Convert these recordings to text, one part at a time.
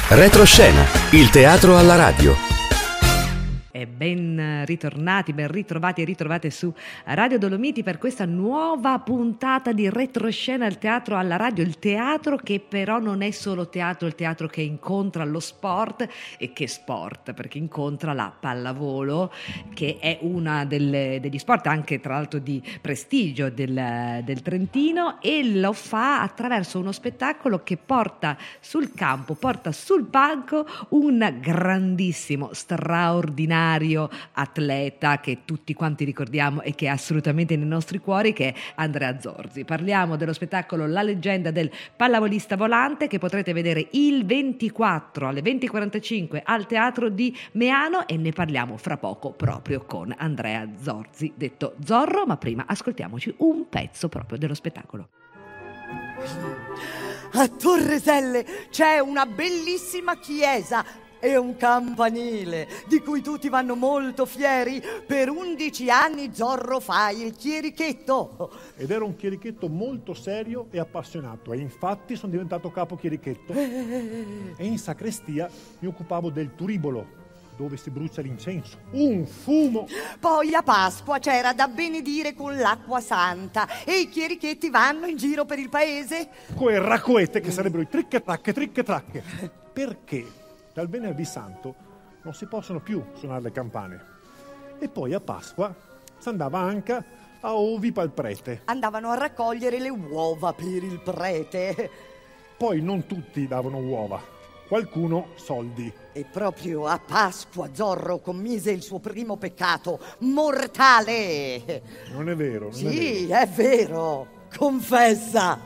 Retroscena, il teatro alla radio. E ben ritornati, ben ritrovati e ritrovate su Radio Dolomiti per questa nuova puntata di Retroscena, il teatro alla radio, il teatro che però non è solo teatro, il teatro che incontra lo sport. E che sport, perché incontra la pallavolo, che è una degli sport anche tra l'altro di prestigio del Trentino, e lo fa attraverso uno spettacolo che porta sul campo, porta sul palco un grandissimo, straordinario atleta che tutti quanti ricordiamo e che è assolutamente nei nostri cuori, che è Andrea Zorzi. Parliamo dello spettacolo La leggenda del pallavolista volante, che potrete vedere il 24 alle 20:45 al Teatro di Meano, e ne parliamo fra poco proprio con Andrea Zorzi, detto Zorro, ma prima ascoltiamoci un pezzo proprio dello spettacolo. A Torreselle c'è una bellissima chiesa e un campanile di cui tutti vanno molto fieri. Per 11 anni Zorro fa il chierichetto. Ed era un chierichetto molto serio e appassionato, e infatti sono diventato capo chierichetto. E in sacrestia mi occupavo del turibolo, dove si brucia l'incenso. Un fumo! Poi a Pasqua c'era da benedire con l'acqua santa e i chierichetti vanno in giro per il paese Coi raccoette, che sarebbero i tricche-tracche. Perché dal venerdì santo non si possono più suonare le campane. E poi a Pasqua si andava anche a ovi pal prete. andavano a raccogliere le uova per il prete. Poi non tutti davano uova, qualcuno soldi. E proprio a Pasqua Zorro commise il suo primo peccato mortale. Non è vero, non è vero. Sì, è vero. Confessa.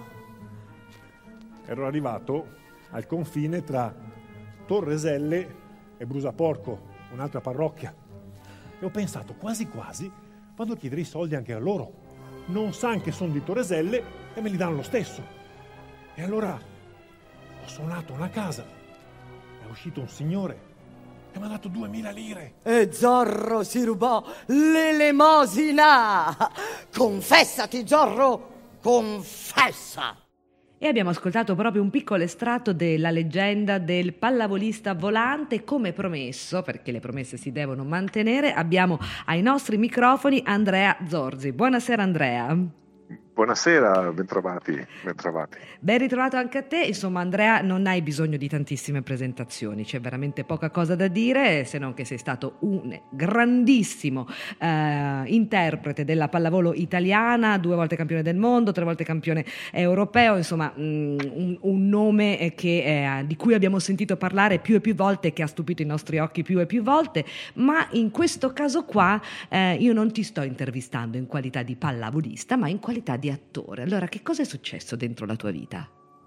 Ero arrivato al confine tra Torreselle e Brusaporco, un'altra parrocchia. E ho pensato, quasi quasi vado a chiedere i soldi anche a loro. Non sanno che sono di Torreselle e me li danno lo stesso. E allora ho suonato una casa. È uscito un signore e mi ha dato 2000 lire. E Zorro si rubò l'elemosina. Confessati, Zorro, confessa. E abbiamo ascoltato proprio un piccolo estratto della leggenda del pallavolista volante. Come promesso, perché le promesse si devono mantenere, abbiamo ai nostri microfoni Andrea Zorzi. Buonasera Andrea. Buonasera, bentrovati. Ben ritrovato anche a te. Insomma, Andrea, non hai bisogno di tantissime presentazioni, c'è veramente poca cosa da dire, se non che sei stato un grandissimo interprete della pallavolo italiana, 2 volte campione del mondo, 3 volte campione europeo, insomma un nome di cui abbiamo sentito parlare più e più volte, che ha stupito i nostri occhi più e più volte. Ma in questo caso qua io non ti sto intervistando in qualità di pallavolista, ma in qualità di attore. Allora, che cosa è successo dentro la tua vita?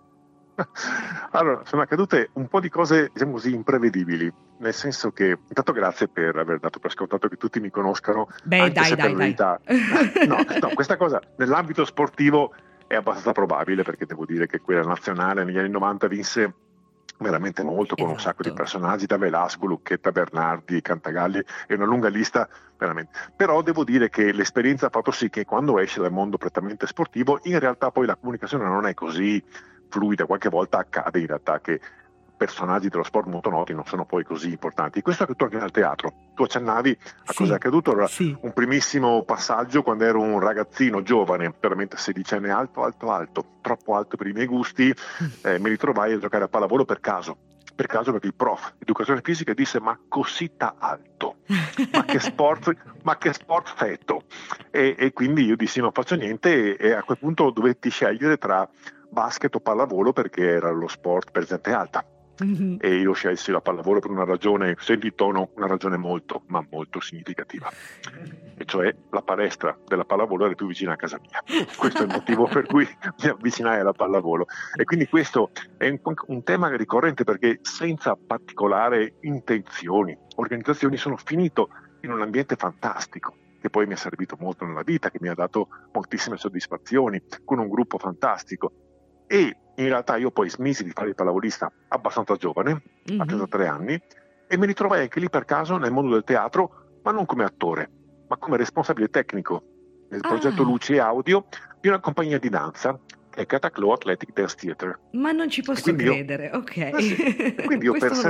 Allora, sono accadute un po' di cose, diciamo così, imprevedibili, nel senso che, intanto grazie per aver dato per scontato che tutti mi conoscano. Beh, anche se per dai. verità, no, questa cosa nell'ambito sportivo è abbastanza probabile, perché devo dire che quella nazionale negli anni 90 vinse veramente molto, con un sacco di personaggi, da Velasco, Lucchetta, Bernardi, Cantagalli, e una lunga lista veramente. Però devo dire che l'esperienza ha fatto sì che quando esce dal mondo prettamente sportivo, in realtà poi la comunicazione non è così fluida. Qualche volta accade in realtà che personaggi dello sport molto noti non sono poi così importanti. Questo è accaduto anche nel teatro. Tu accennavi a cosa è accaduto. Allora, un primissimo passaggio, quando ero un ragazzino giovane, veramente 16enne, alto, troppo alto per i miei gusti, mi ritrovai a giocare a pallavolo per caso, perché il prof di educazione fisica disse: ma così alto, ma che sport fetto. E quindi io dissi: non faccio niente, e a quel punto dovetti scegliere tra basket o pallavolo, perché era lo sport per gente alta. E io scelsi la pallavolo per una ragione, senti il tono, una ragione molto, ma molto significativa, e cioè la palestra della pallavolo era più vicina a casa mia. Questo è il motivo per cui mi avvicinai alla pallavolo. E quindi questo è un tema ricorrente, perché senza particolari intenzioni, organizzazioni, sono finito in un ambiente fantastico, che poi mi è servito molto nella vita, che mi ha dato moltissime soddisfazioni, con un gruppo fantastico. E in realtà io poi smisi di fare il pallavolista abbastanza giovane, a 33 anni, e mi ritrovai anche lì per caso nel mondo del teatro, ma non come attore, ma come responsabile tecnico nel progetto luce e audio di una compagnia di danza che è Cataclò Athletic Dance Theatre. Ma non ci posso credere, ok. Sì. E quindi io per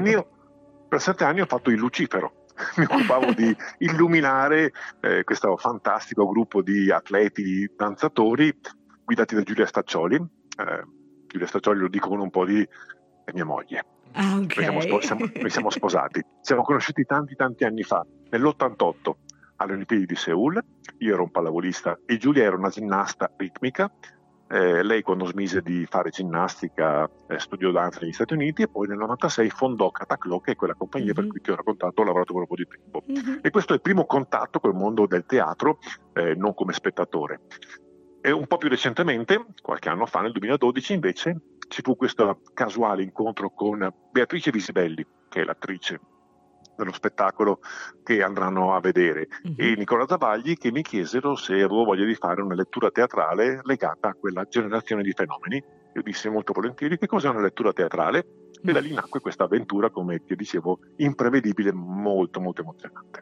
7 anni ho fatto il Lucifero. Mi occupavo di illuminare questo fantastico gruppo di atleti, di danzatori guidati da Giulia Staccioli. Giulia Staccioli lo dico con un po' di mia moglie. Ah, ok. Noi siamo sposati. Siamo conosciuti tanti anni fa, nell'88 alle Olimpiadi di Seul. Io ero un pallavolista e Giulia era una ginnasta ritmica. Lei quando smise di fare ginnastica studiò danza negli Stati Uniti e poi nel 96 fondò Cataclò, che è quella compagnia per cui ti ho raccontato, ho lavorato per un po' di tempo. E questo è il primo contatto col mondo del teatro, non come spettatore. E un po' più recentemente, qualche anno fa, nel 2012 invece, ci fu questo casuale incontro con Beatrice Visibelli, che è l'attrice dello spettacolo che andranno a vedere, e Nicola Zavagli, che mi chiesero se avevo voglia di fare una lettura teatrale legata a quella generazione di fenomeni. Io dissi molto volentieri che cos'è una lettura teatrale, e da lì nacque questa avventura, come ti dicevo, imprevedibile, molto emozionante.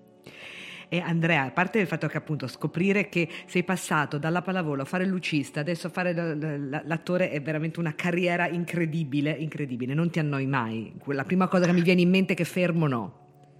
E Andrea, a parte il fatto che appunto scoprire che sei passato dalla pallavolo a fare il lucista, adesso a fare l'attore, è veramente una carriera incredibile, non ti annoi mai. La prima cosa che mi viene in mente è che fermo no.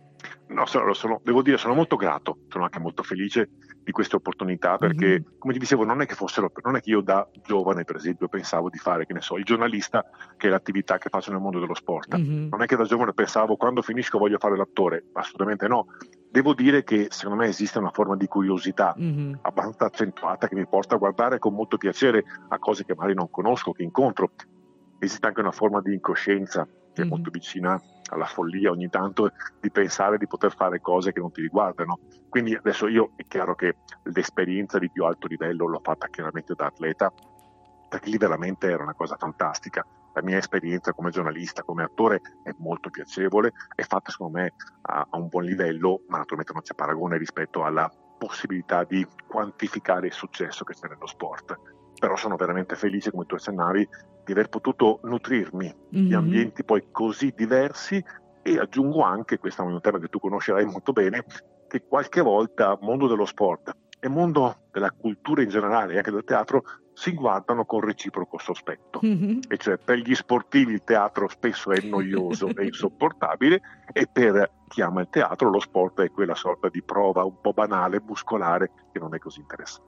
No, devo dire, sono molto grato, sono anche molto felice di queste opportunità, perché come ti dicevo non è che io da giovane per esempio pensavo di fare, che ne so, il giornalista, che è l'attività che faccio nel mondo dello sport. Non è che da giovane pensavo quando finisco voglio fare l'attore, assolutamente no. Devo dire che secondo me esiste una forma di curiosità abbastanza accentuata che mi porta a guardare con molto piacere a cose che magari non conosco, che incontro. Esiste anche una forma di incoscienza che è molto vicina alla follia ogni tanto, di pensare di poter fare cose che non ti riguardano. Quindi adesso è chiaro che l'esperienza di più alto livello l'ho fatta chiaramente da atleta, perché lì veramente era una cosa fantastica. La mia esperienza come giornalista, come attore è molto piacevole, è fatta secondo me a un buon livello, ma naturalmente non c'è paragone rispetto alla possibilità di quantificare il successo che c'è nello sport. Però sono veramente felice, come tu accennavi, di aver potuto nutrirmi di ambienti poi così diversi, e aggiungo anche, questo è un tema che tu conoscerai molto bene, che qualche volta mondo dello sport e mondo della cultura in generale e anche del teatro si guardano con reciproco sospetto. E cioè per gli sportivi il teatro spesso è noioso e insopportabile, e per chi ama il teatro lo sport è quella sorta di prova un po' banale, muscolare, che non è così interessante.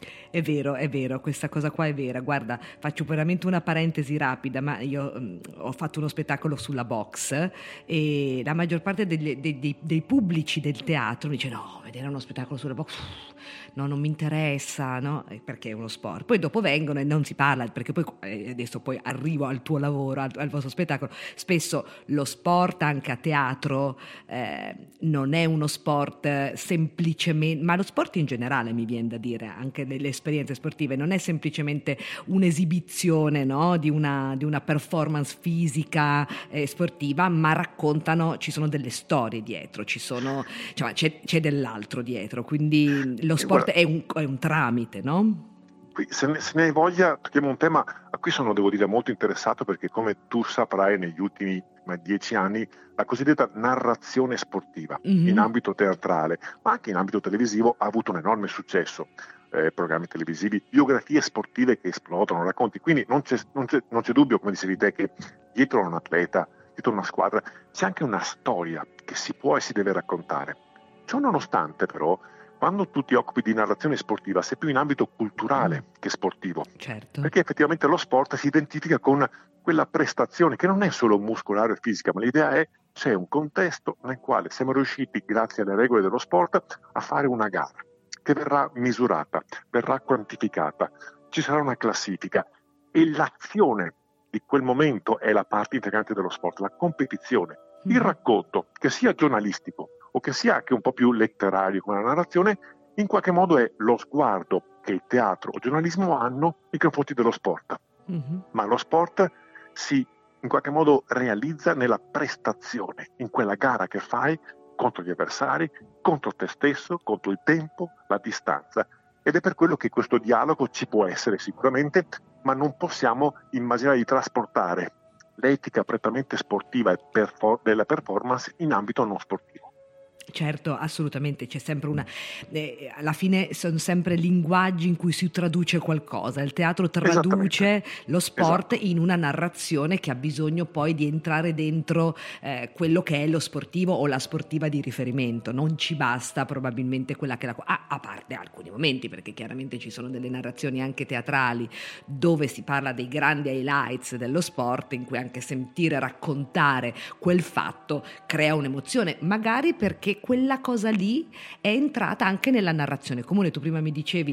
È vero, questa cosa qua è vera. Guarda, faccio veramente una parentesi rapida, ma io ho fatto uno spettacolo sulla box e la maggior parte dei pubblici del teatro mi dice no, vedere uno spettacolo sulla box, no, non mi interessa, no? Perché è uno sport. Poi dopo vengono e non si parla, perché poi adesso poi arrivo al tuo lavoro, al vostro spettacolo. Spesso lo sport anche a teatro non è uno sport semplicemente, ma lo sport in generale mi viene da dire, anche delle esperienze sportive, non è semplicemente un'esibizione, no? di una performance fisica sportiva, ma raccontano, ci sono delle storie dietro, c'è dell'altro dietro, quindi lo sport è un tramite, no? Se ne hai voglia, tocchiamo un tema a cui sono, devo dire, molto interessato, perché come tu saprai negli ultimi 10 anni la cosiddetta narrazione sportiva in ambito teatrale, ma anche in ambito televisivo, ha avuto un enorme successo. Programmi televisivi, biografie sportive che esplodano, racconti. Quindi non c'è dubbio, come dicevi te, che dietro a un atleta, dietro a una squadra, c'è anche una storia che si può e si deve raccontare. Ciò nonostante, però, quando tu ti occupi di narrazione sportiva sei più in ambito culturale che sportivo. Certo. Perché effettivamente lo sport si identifica con quella prestazione che non è solo muscolare o fisica, ma l'idea è c'è un contesto nel quale siamo riusciti, grazie alle regole dello sport, a fare una gara che verrà misurata, verrà quantificata, ci sarà una classifica, e l'azione di quel momento è la parte integrante dello sport, la competizione. Il racconto, che sia giornalistico o che sia anche un po' più letterario come la narrazione, in qualche modo è lo sguardo che il teatro o il giornalismo hanno nei confronti dello sport. Ma lo sport si in qualche modo realizza nella prestazione, in quella gara che fai contro gli avversari, contro te stesso, contro il tempo, la distanza. Ed è per quello che questo dialogo ci può essere sicuramente, ma non possiamo immaginare di trasportare l'etica prettamente sportiva e della performance in ambito non sportivo. Certo, assolutamente, c'è sempre alla fine sono sempre linguaggi in cui si traduce qualcosa, il teatro traduce lo sport in una narrazione che ha bisogno poi di entrare dentro quello che è lo sportivo o la sportiva di riferimento, non ci basta probabilmente quella che a parte alcuni momenti, perché chiaramente ci sono delle narrazioni anche teatrali dove si parla dei grandi highlights dello sport, in cui anche sentire raccontare quel fatto crea un'emozione, magari perché quella cosa lì è entrata anche nella narrazione comune. Tu prima mi dicevi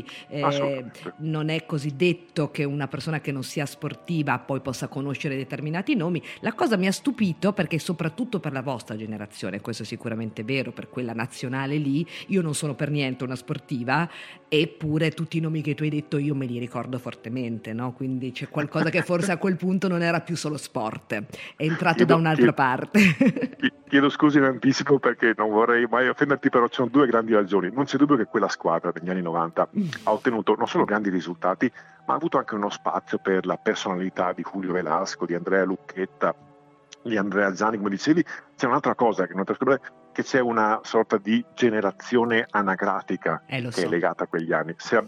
non è così detto che una persona che non sia sportiva poi possa conoscere determinati nomi. La cosa mi ha stupito, perché soprattutto per la vostra generazione, questo è sicuramente vero, per quella nazionale lì, io non sono per niente una sportiva, eppure tutti i nomi che tu hai detto io me li ricordo fortemente, no? Quindi c'è qualcosa che forse a quel punto non era più solo sport, è entrato da un'altra parte. Chiedo scusi in anticipo perché non vorrei mai offenderti, però ci sono due grandi ragioni. Non c'è dubbio che quella squadra degli anni 90 ha ottenuto non solo grandi risultati, ma ha avuto anche uno spazio per la personalità di Julio Velasco, di Andrea Lucchetta, di Andrea Zani, come dicevi. C'è un'altra cosa, che c'è una sorta di generazione anagrafica che è legata a quegli anni. Se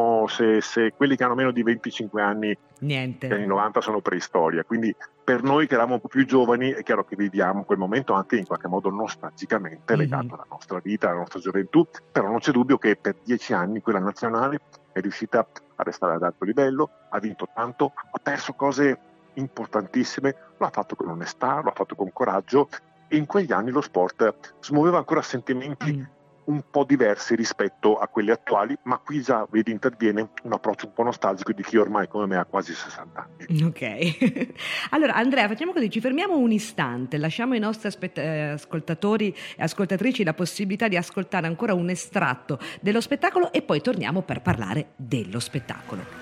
quelli che hanno meno di 25 anni, niente, gli anni 90 sono preistoria, quindi per noi che eravamo un po' più giovani è chiaro che viviamo quel momento anche in qualche modo nostalgicamente legato alla nostra vita, alla nostra gioventù, però non c'è dubbio che per 10 anni quella nazionale è riuscita a restare ad alto livello, ha vinto tanto, ha perso cose importantissime, lo ha fatto con onestà, lo ha fatto con coraggio, e in quegli anni lo sport smuoveva ancora sentimenti un po' diversi rispetto a quelli attuali, ma qui già vedi interviene un approccio un po' nostalgico di chi ormai come me ha quasi 60 anni. Ok, allora Andrea, facciamo così, ci fermiamo un istante, lasciamo ai nostri ascoltatori e ascoltatrici la possibilità di ascoltare ancora un estratto dello spettacolo e poi torniamo per parlare dello spettacolo.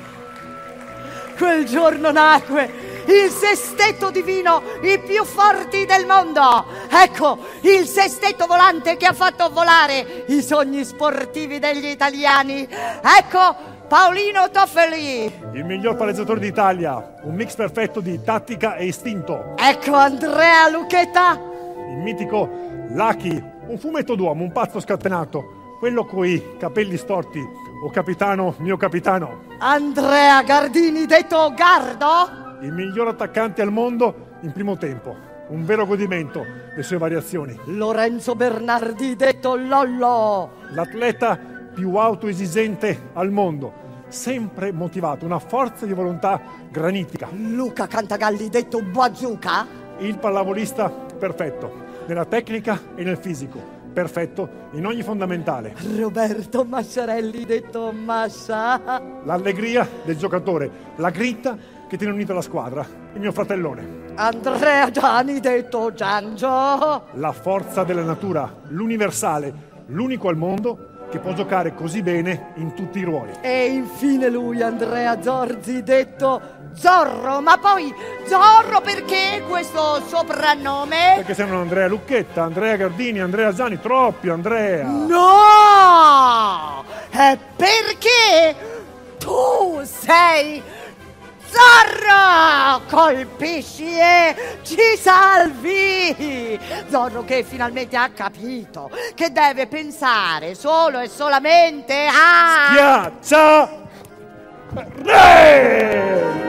Quel giorno nacque il sestetto divino, i più forti del mondo. Ecco, il sestetto volante che ha fatto volare i sogni sportivi degli italiani. Ecco Paolino Toffoli, il miglior palleggiatore d'Italia, un mix perfetto di tattica e istinto. Ecco Andrea Lucchetta, il mitico Lucky, un fumetto d'uomo, un pazzo scatenato, quello coi capelli storti. O capitano, mio capitano. Andrea Gardini, detto Gardo, il miglior attaccante al mondo in primo tempo, un vero godimento le sue variazioni. Lorenzo Bernardi, detto Lollo, l'atleta più autoesigente al mondo, sempre motivato, una forza di volontà granitica. Luca Cantagalli, detto Bazooka, il pallavolista perfetto nella tecnica e nel fisico, perfetto in ogni fondamentale. Roberto Massarelli, detto Massa, l'allegria del giocatore, la grinta che tiene unita la squadra, il mio fratellone. Andrea Giani, detto Giangio, la forza della natura, l'universale, l'unico al mondo che può giocare così bene in tutti i ruoli. E infine lui, Andrea Zorzi, detto Zorro. Ma poi Zorro perché questo soprannome? Perché sembrano Andrea Lucchetta, Andrea Gardini, Andrea Zani, troppi Andrea. No! È perché tu sei Zorro! Colpisci e ci salvi! Zorro che finalmente ha capito che deve pensare solo e solamente a... Schiaccia Re!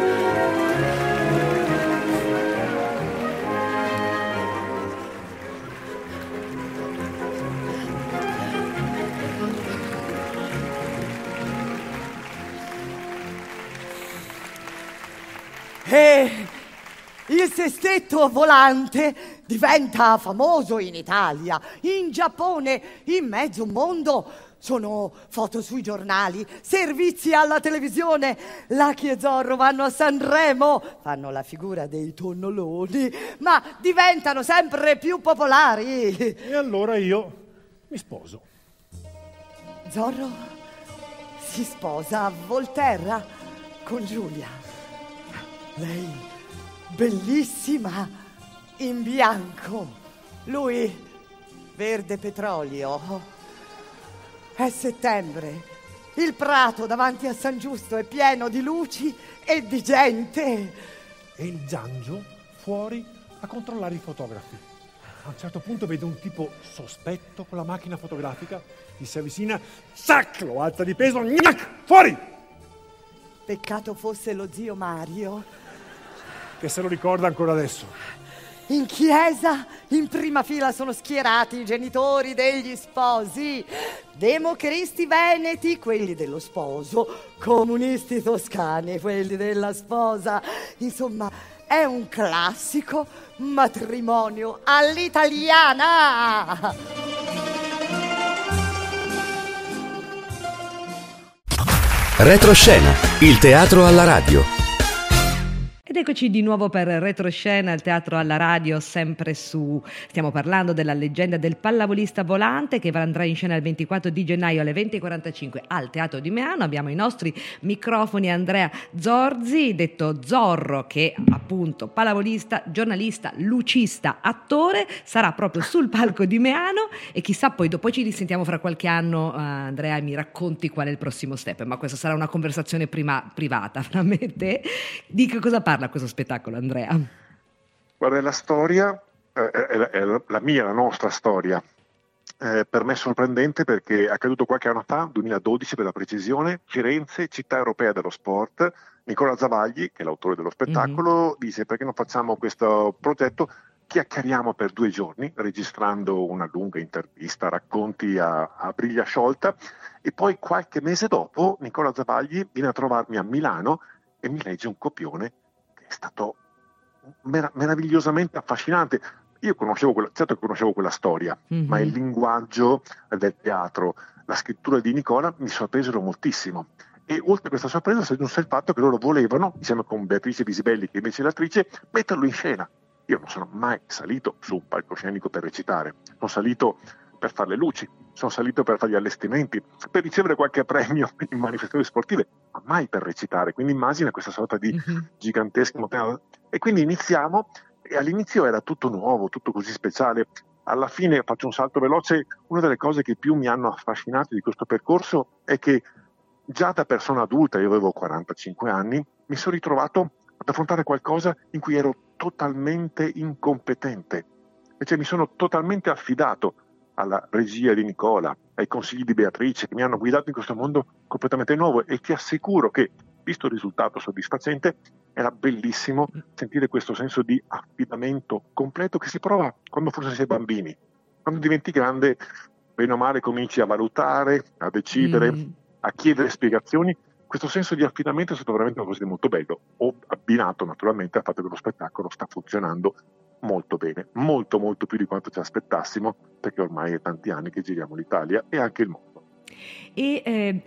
E il sestetto volante diventa famoso in Italia, in Giappone, in mezzo mondo. Sono foto sui giornali, servizi alla televisione. Lucky e Zorro vanno a Sanremo, fanno la figura dei tonnoloni, ma diventano sempre più popolari. E allora io mi sposo. Zorro si sposa a Volterra con Giulia. Lei, bellissima, in bianco. Lui, verde petrolio. È settembre. Il prato davanti a San Giusto è pieno di luci e di gente. E il Giangio fuori a controllare i fotografi. A un certo punto vedo un tipo sospetto con la macchina fotografica, gli si avvicina, zac, lo alza di peso, gnac, fuori! Peccato fosse lo zio Mario. Che se lo ricorda ancora adesso. In chiesa, in prima fila sono schierati i genitori degli sposi, democristi veneti, quelli dello sposo, comunisti toscani, quelli della sposa. Insomma, è un classico matrimonio all'italiana. Retroscena, il teatro alla radio. Ed eccoci di nuovo per Retroscena, il teatro alla radio, sempre stiamo parlando della leggenda del pallavolista volante che andrà in scena il 24 di gennaio alle 20:45 al Teatro di Meano. Abbiamo i nostri microfoni Andrea Zorzi, detto Zorro, che appunto pallavolista, giornalista, lucista, attore, sarà proprio sul palco di Meano e chissà poi dopo ci risentiamo fra qualche anno, Andrea, e mi racconti qual è il prossimo step, ma questa sarà una conversazione privata fra me e te. Di che cosa parla questo spettacolo, Andrea? Guarda, la storia è la nostra storia. Per me è sorprendente perché è accaduto qualche anno fa, 2012 per la precisione, Firenze, città europea dello sport. Nicola Zavagli, che è l'autore dello spettacolo, dice: perché non facciamo questo progetto, chiacchieriamo per 2 giorni, registrando una lunga intervista, racconti a briglia sciolta, e poi qualche mese dopo Nicola Zavagli viene a trovarmi a Milano e mi legge un copione che è stato meravigliosamente affascinante. Io conoscevo quella storia, ma il linguaggio del teatro, la scrittura di Nicola mi sorpresero moltissimo. E oltre a questa sorpresa si aggiunse il fatto che loro volevano, insieme con Beatrice Visibelli, che invece è l'attrice, metterlo in scena. Io non sono mai salito su un palcoscenico per recitare, sono salito per fare le luci, sono salito per fare gli allestimenti, per ricevere qualche premio in manifestazioni sportive, ma mai per recitare. Quindi immagina questa sorta di gigantesca montaña. E quindi iniziamo, e all'inizio era tutto nuovo, tutto così speciale. Alla fine, faccio un salto veloce, una delle cose che più mi hanno affascinato di questo percorso è che già da persona adulta, io avevo 45 anni, mi sono ritrovato ad affrontare qualcosa in cui ero totalmente incompetente. Cioè mi sono totalmente affidato alla regia di Nicola, ai consigli di Beatrice, che mi hanno guidato in questo mondo completamente nuovo, e ti assicuro che, visto il risultato soddisfacente, era bellissimo sentire questo senso di affidamento completo che si prova quando forse si è bambini. Quando diventi grande, bene o male, cominci a valutare, a decidere, a chiedere spiegazioni. Questo senso di affidamento è stato veramente qualcosa di molto bello, abbinato naturalmente al fatto che lo spettacolo sta funzionando molto bene, molto molto più di quanto ci aspettassimo, perché ormai è tanti anni che giriamo l'Italia e anche il mondo. E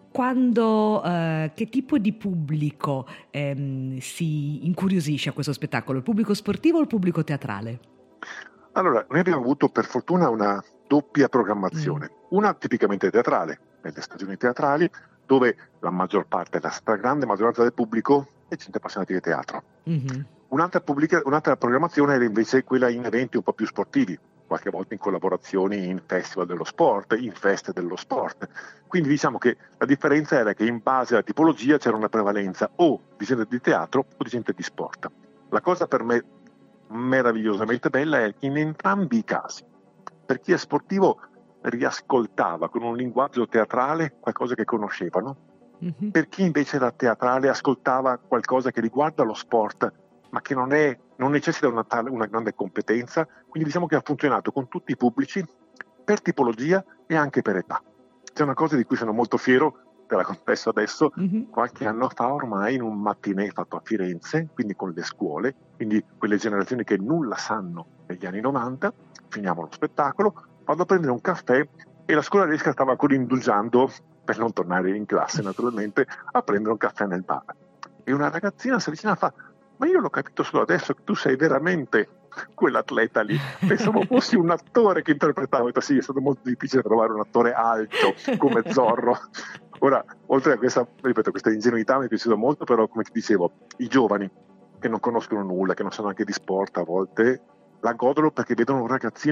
che tipo di pubblico si incuriosisce a questo spettacolo? Il pubblico sportivo o il pubblico teatrale? Allora, noi abbiamo avuto per fortuna una doppia programmazione, una tipicamente teatrale, nelle stagioni teatrali, dove la maggior parte, la stragrande maggioranza del pubblico è gente appassionata di teatro. Un'altra programmazione era invece quella in eventi un po' più sportivi, qualche volta in collaborazioni in festival dello sport, in feste dello sport. Quindi diciamo che la differenza era che in base alla tipologia c'era una prevalenza o di gente di teatro o di gente di sport. La cosa per me meravigliosamente bella è che in entrambi i casi, per chi è sportivo riascoltava con un linguaggio teatrale qualcosa che conoscevano, per chi invece era teatrale ascoltava qualcosa che riguarda lo sport ma che non necessita una grande competenza. Quindi diciamo che ha funzionato con tutti i pubblici, per tipologia e anche per età. C'è una cosa di cui sono molto fiero, te la confesso adesso, qualche anno fa ormai, in un mattinè fatto a Firenze, quindi con le scuole, quindi quelle generazioni che nulla sanno negli anni 90, finiamo lo spettacolo, vado a prendere un caffè e la scolaresca stava ancora indugiando, per non tornare in classe naturalmente, a prendere un caffè nel bar. E una ragazzina si avvicina e fa: ma io l'ho capito solo adesso che tu sei veramente quell'atleta lì. Pensavo fossi un attore che interpretavo. Ho detto, sì, è stato molto difficile trovare un attore alto come Zorro. Ora, oltre a questa ingenuità, mi è piaciuto molto, però, come ti dicevo, i giovani che non conoscono nulla, che non sanno anche di sport a volte, la godono perché vedono un ragazzino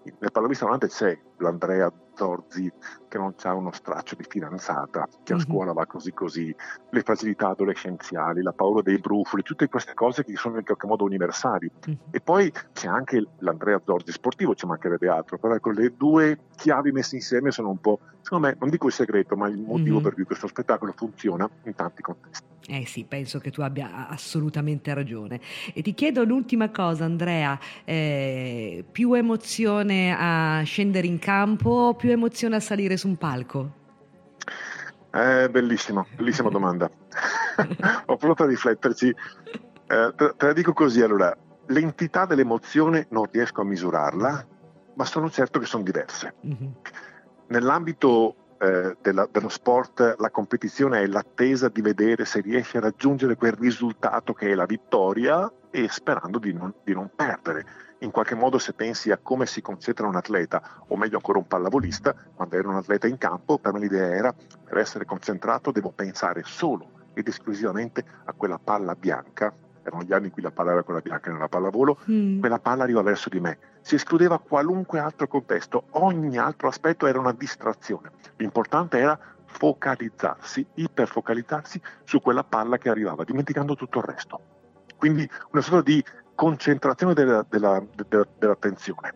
nel pallavolo volante c'è l'Andrea Zorzi che non ha uno straccio di fidanzata, che a scuola va così così, le fragilità adolescenziali, la paura dei brufoli, tutte queste cose che sono in qualche modo universali. E poi c'è anche l'Andrea Zorzi sportivo, ci mancherebbe altro, però ecco, le due chiavi messe insieme sono un po', secondo me, non dico il segreto, ma il motivo per cui questo spettacolo funziona in tanti contesti. Sì, penso che tu abbia assolutamente ragione. E ti chiedo l'ultima cosa, Andrea, più emozione a scendere in campo o più emozione a salire su un palco? Bellissima domanda. Ho provato a rifletterci. Te la dico così, allora, l'entità dell'emozione non riesco a misurarla, ma sono certo che sono diverse. Nell'ambito dello sport, la competizione è l'attesa di vedere se riesce a raggiungere quel risultato che è la vittoria e sperando di non perdere. In qualche modo, se pensi a come si concentra un atleta, o meglio ancora un pallavolista, quando ero un atleta in campo, per me l'idea era: per essere concentrato devo pensare solo ed esclusivamente a quella palla bianca. Erano gli anni in cui la palla era quella bianca nella pallavolo, quella palla arriva verso di me. Si escludeva qualunque altro contesto, ogni altro aspetto era una distrazione. L'importante era focalizzarsi, iperfocalizzarsi su quella palla che arrivava, dimenticando tutto il resto. Quindi una sorta di concentrazione dell'attenzione.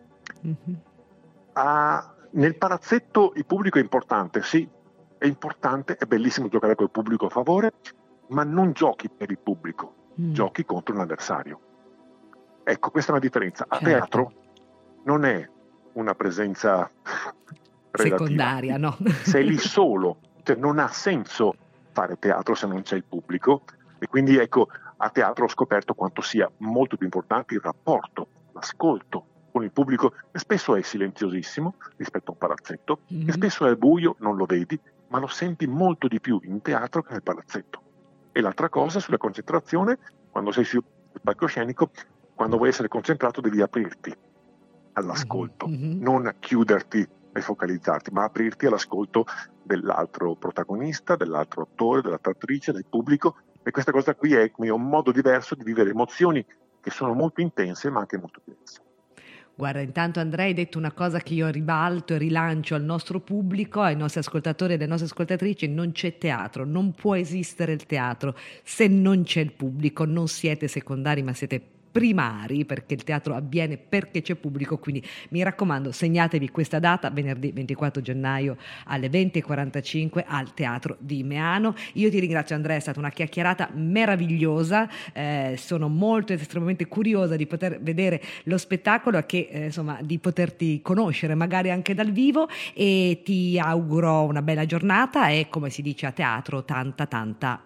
Nel palazzetto il pubblico è importante, sì, è importante, è bellissimo giocare col pubblico a favore, ma non giochi per il pubblico, giochi contro un avversario. Ecco, questa è una differenza. A teatro non è una presenza relativa. Secondaria, no? Sei lì solo, cioè non ha senso fare teatro se non c'è il pubblico, e quindi ecco, a teatro ho scoperto quanto sia molto più importante il rapporto, l'ascolto con il pubblico, che spesso è silenziosissimo rispetto a un palazzetto, che spesso è buio, non lo vedi, ma lo senti molto di più in teatro che nel palazzetto. E l'altra cosa sulla concentrazione, quando sei sul palcoscenico, quando vuoi essere concentrato devi aprirti all'ascolto, non chiuderti e focalizzarti, ma aprirti all'ascolto dell'altro protagonista, dell'altro attore, dell'altra attrice, del pubblico. E questa cosa qui è un modo diverso di vivere emozioni che sono molto intense ma anche molto diverse. Guarda, intanto Andrea hai detto una cosa che io ribalto e rilancio al nostro pubblico, ai nostri ascoltatori e alle nostre ascoltatrici: non c'è teatro, non può esistere il teatro se non c'è il pubblico, non siete secondari ma siete primari, perché il teatro avviene perché c'è pubblico. Quindi mi raccomando, segnatevi questa data, venerdì 24 gennaio alle 20:45 al Teatro di Meano. Io ti ringrazio, Andrea, è stata una chiacchierata meravigliosa, sono molto estremamente curiosa di poter vedere lo spettacolo e che insomma di poterti conoscere magari anche dal vivo, e ti auguro una bella giornata e, come si dice a teatro, tanta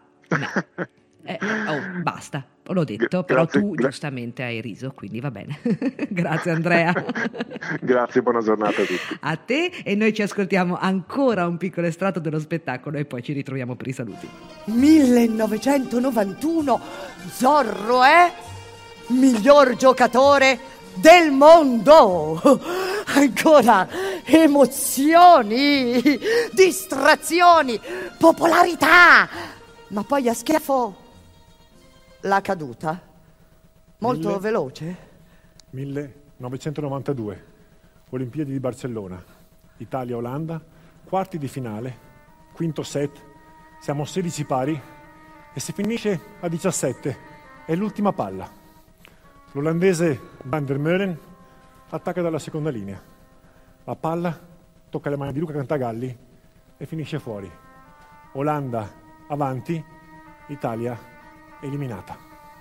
basta, l'ho detto, però tu giustamente hai riso, quindi va bene. Grazie Andrea. Grazie, buona giornata a tutti. A te, e noi ci ascoltiamo ancora un piccolo estratto dello spettacolo e poi ci ritroviamo per i saluti. 1991, Zorro è miglior giocatore del mondo. Ancora emozioni, distrazioni, popolarità, ma poi a schiaffo la caduta, molto veloce. 1992, Olimpiadi di Barcellona, Italia-Olanda, quarti di finale, quinto set, siamo 16 pari e si finisce a 17, è l'ultima palla. L'olandese Van der Meulen attacca dalla seconda linea, la palla tocca le mani di Luca Cantagalli e finisce fuori. Olanda avanti, Italia eliminata.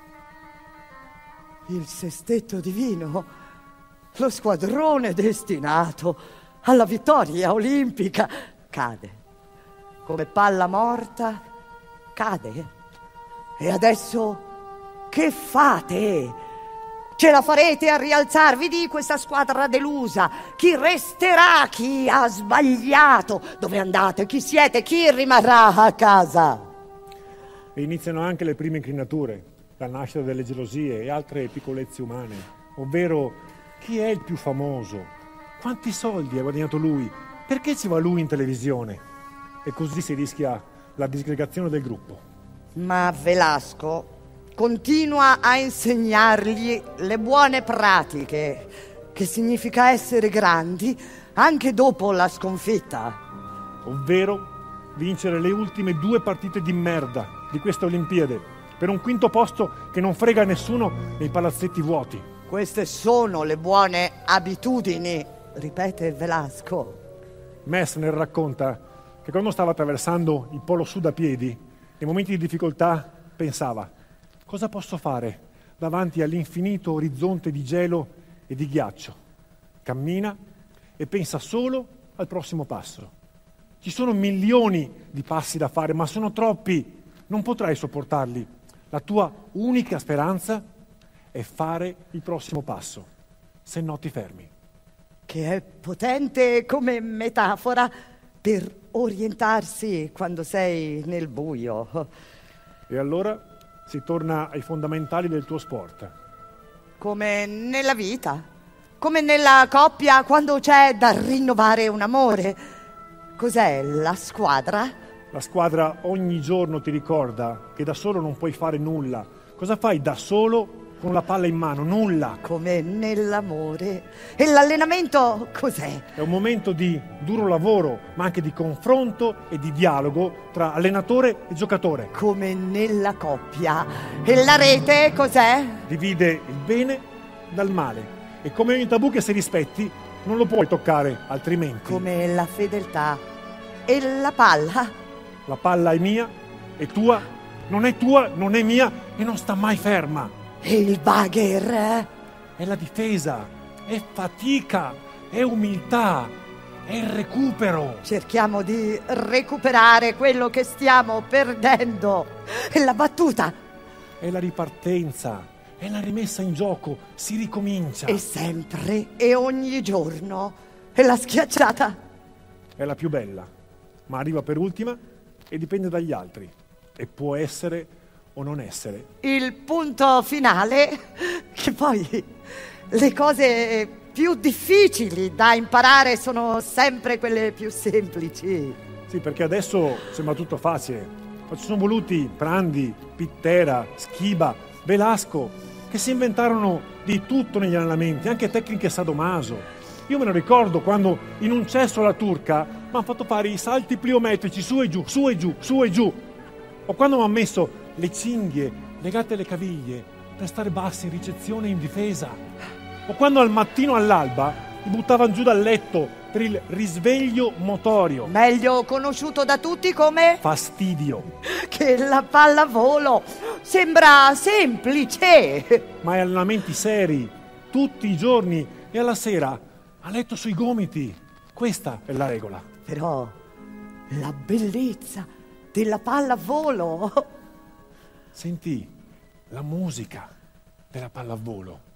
Il sestetto divino, lo squadrone destinato alla vittoria olimpica, cade. Come palla morta, cade. E adesso che fate? Ce la farete a rialzarvi di questa squadra delusa? Chi resterà? Chi ha sbagliato? Dove andate? Chi siete? Chi rimarrà a casa? E iniziano anche le prime incrinature, la nascita delle gelosie e altre piccolezze umane, ovvero: chi è il più famoso? Quanti soldi ha guadagnato lui? Perché ci va lui in televisione? E così si rischia la disgregazione del gruppo. Ma Velasco continua a insegnargli le buone pratiche che significa essere grandi anche dopo la sconfitta. Ovvero vincere le ultime 2 partite di merda di queste Olimpiadi per un quinto posto che non frega a nessuno nei palazzetti vuoti. Queste sono le buone abitudini, ripete Velasco. Messner racconta che quando stava attraversando il Polo Sud a piedi, nei momenti di difficoltà pensava: cosa posso fare davanti all'infinito orizzonte di gelo e di ghiaccio? Cammina e pensa solo al prossimo passo. Ci sono milioni di passi da fare, ma sono troppi, non potrai sopportarli. La tua unica speranza è fare il prossimo passo, se no ti fermi. Che è potente come metafora per orientarsi quando sei nel buio. E allora si torna ai fondamentali del tuo sport. Come nella vita, come nella coppia quando c'è da rinnovare un amore. Cos'è la squadra? La squadra ogni giorno ti ricorda che da solo non puoi fare nulla. Cosa fai da solo con la palla in mano? Nulla. Come nell'amore. E l'allenamento cos'è? È un momento di duro lavoro, ma anche di confronto e di dialogo tra allenatore e giocatore. Come nella coppia. E la rete cos'è? Divide il bene dal male. E come ogni tabù che si rispetti, non lo puoi toccare altrimenti. Come la fedeltà. E la palla? La palla è mia, è tua, non è mia e non sta mai ferma. E il bagger? È la difesa, è fatica, è umiltà, è il recupero. Cerchiamo di recuperare quello che stiamo perdendo. E la battuta? È la ripartenza, è la rimessa in gioco, si ricomincia. E sempre e ogni giorno. E la schiacciata? È la più bella, ma arriva per ultima e dipende dagli altri. E può essere o non essere. Il punto finale, che poi le cose più difficili da imparare sono sempre quelle più semplici. Sì, perché adesso sembra tutto facile. Ma ci sono voluti Prandi, Pittera, Schiba, Velasco, che si inventarono di tutto negli allenamenti, anche tecniche sadomaso. Io me lo ricordo quando in un cesso alla turca mi hanno fatto fare i salti pliometrici su e giù, su e giù, su e giù. O quando mi hanno messo le cinghie legate alle caviglie per stare bassi in ricezione e in difesa. O quando al mattino all'alba mi buttavano giù dal letto per il risveglio motorio. Meglio conosciuto da tutti come fastidio. Che la pallavolo. Sembra semplice. Ma è allenamenti seri, tutti i giorni e alla sera a letto sui gomiti. Questa è la regola. Però la bellezza della pallavolo. Senti la musica della pallavolo.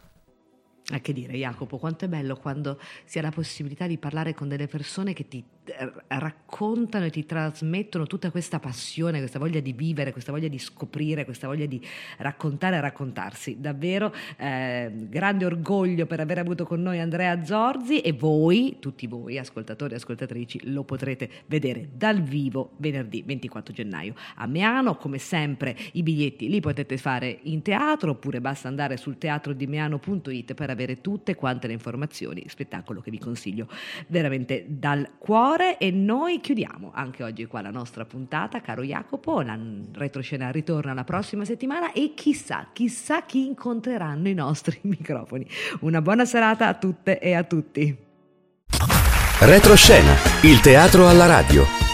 A che dire, Jacopo, quanto è bello quando si ha la possibilità di parlare con delle persone che ti raccontano e ti trasmettono tutta questa passione, questa voglia di vivere, questa voglia di scoprire, questa voglia di raccontare e raccontarsi. Davvero grande orgoglio per aver avuto con noi Andrea Zorzi, e voi, tutti voi, ascoltatori e ascoltatrici, lo potrete vedere dal vivo venerdì 24 gennaio a Meano. Come sempre i biglietti li potete fare in teatro, oppure basta andare sul teatrodimeano.it per avere tutte quante le informazioni. Spettacolo che vi consiglio veramente dal cuore. E noi chiudiamo anche oggi qua la nostra puntata, caro Jacopo. La retroscena ritorna la prossima settimana e chissà chi incontreranno i nostri microfoni. Una buona serata a tutte e a tutti. Retroscena, il teatro alla radio.